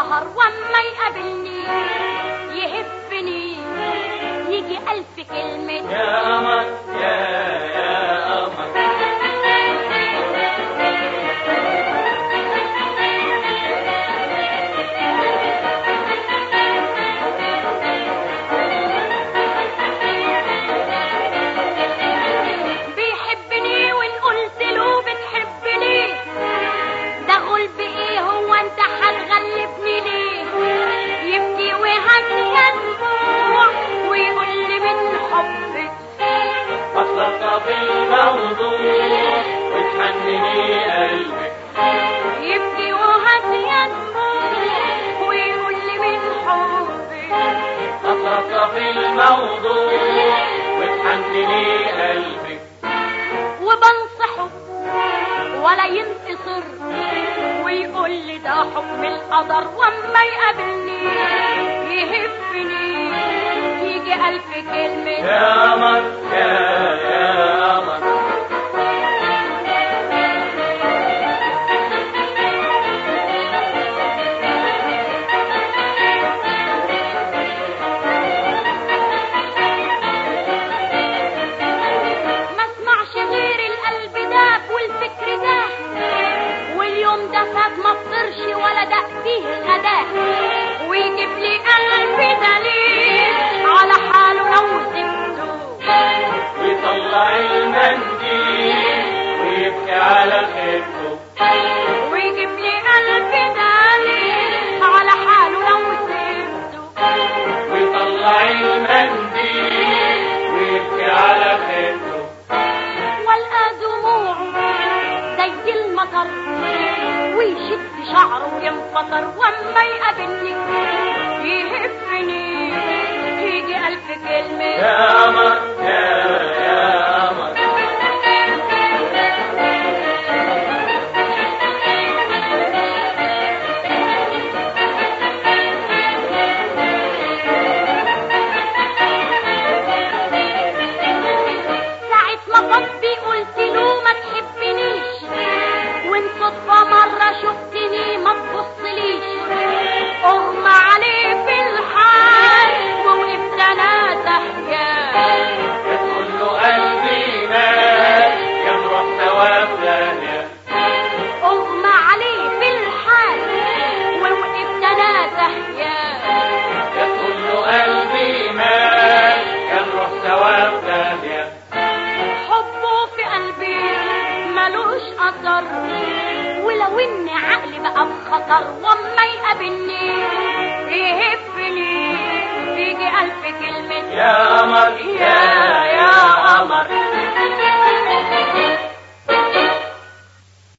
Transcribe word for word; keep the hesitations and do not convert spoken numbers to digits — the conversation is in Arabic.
السهر وما يقابلني يهفني يجي ألف كلمة يا قمر يا يا قمر. بيحبني وإن قلت له بتحبني ده غلب إيه هو أنت هتغلبني ليه يبكي وهدي دموع ويقول لي من حبك أطلقت في الموضوع وتحنني قلبك يبكي وهدي دموع ويقول لي من حبك أطلقت في الموضوع وتحنني قلبك وبنصحه ولا ينتصر ويقول لي ده حكم القدر وما يقابلني يهفني يجي ألف كلمة يا قمر يا يا قمر. ما اسمعش غير القلب داك والفكر داك واليوم ده فات ما فطرش ولا دق فيه غداك ويجيب لي قلب دليل على حاله لو سبته ويطلع المنديل ويبكي على خيبته ويجيب لي قلب دليل على حاله لو سبته ويطلع المنديل ويبكي على خيبته والقى دموعه زي المطر ويشد شعره ينفطر وما يقابلني يهفني يجي ألف كلمة يا قمر يا يا قمر. ساعة ما قلبي قلت له ما تحبنيش وان صدفة مرة شفتني ما تبصليش اغمى عليه في الحال ووقفت انا تحيا يدخل له قلبي مات يمرح ثواب ثانية اغمى عليه في الحال ووقفت انا تحيا يدخل له قلبي مات يمرح ثواب ثانية حبه في قلبي ملوش اثر ولو ان عقلي بقى بخطر وما يقابلني يهفني يجي ألف كلمة يا قمر يا